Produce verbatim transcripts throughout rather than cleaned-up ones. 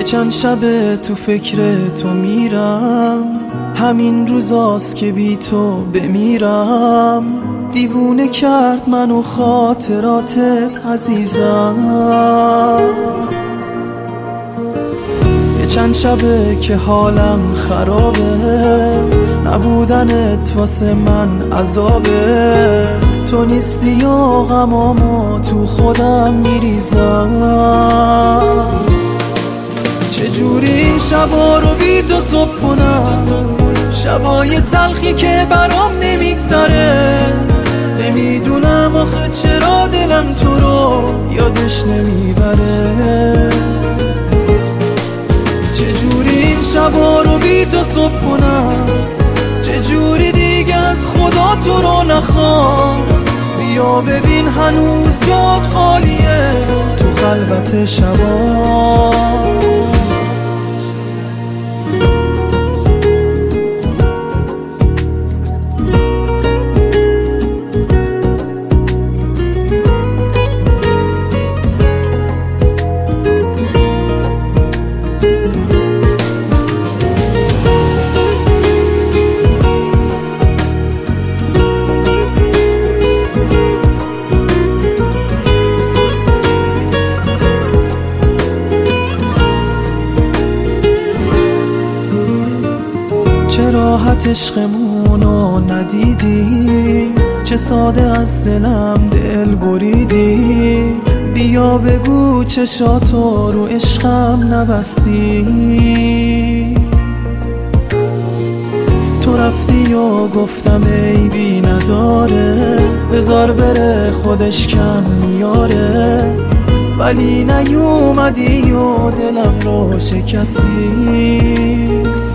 چند شب تو فکر تو میرم، همین روزاست که بی تو بمیرم. دیوونه کرد منو خاطراتت عزیزم. یه چند شبه که حالم خرابه، نبودنت واسه من عذابه. تو نیستی و غمامو تو خودم میریزم. چجوری این شبا رو بی تو صبح کنم، شبای تلخی که برام نمیگذره. نمیدونم آخه چرا دلم تو رو یادش نمیبره. چجوری این شبا رو بی تو صبح کنم، چجوری دیگه از خدا تو رو نخوام. بیا ببین هنوز جات خالیه تو خلوت شبا. چه راحت عشقمونو ندیدی، چه ساده از دلم دل بریدی. بیا بگو چشاتو رو عشقم نبستی. تو رفتی و گفتم عیبی نداره، بذار بره خودش کم میاره. ولی نیومدی و دلم رو شکستی.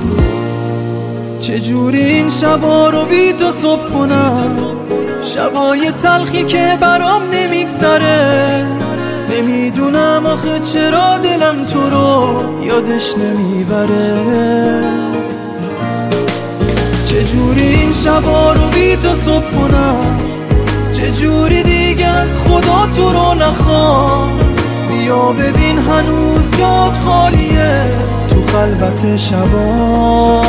چجوری این شبا رو بی تو صبح کنم، شبای تلخی که برام نمیگذره. نمیدونم آخه چرا دلم تو رو یادش نمیبره. چجوری این شبا رو بی تو صبح کنم، چجوری دیگه از خدا تو رو نخوام. بیا ببین هنوز جات خالیه تو خلوت شبا.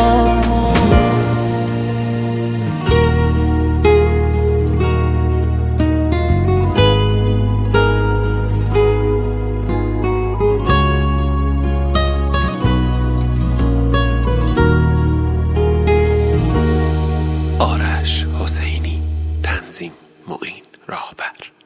آرش حسینی، تنظیم معین راهبر.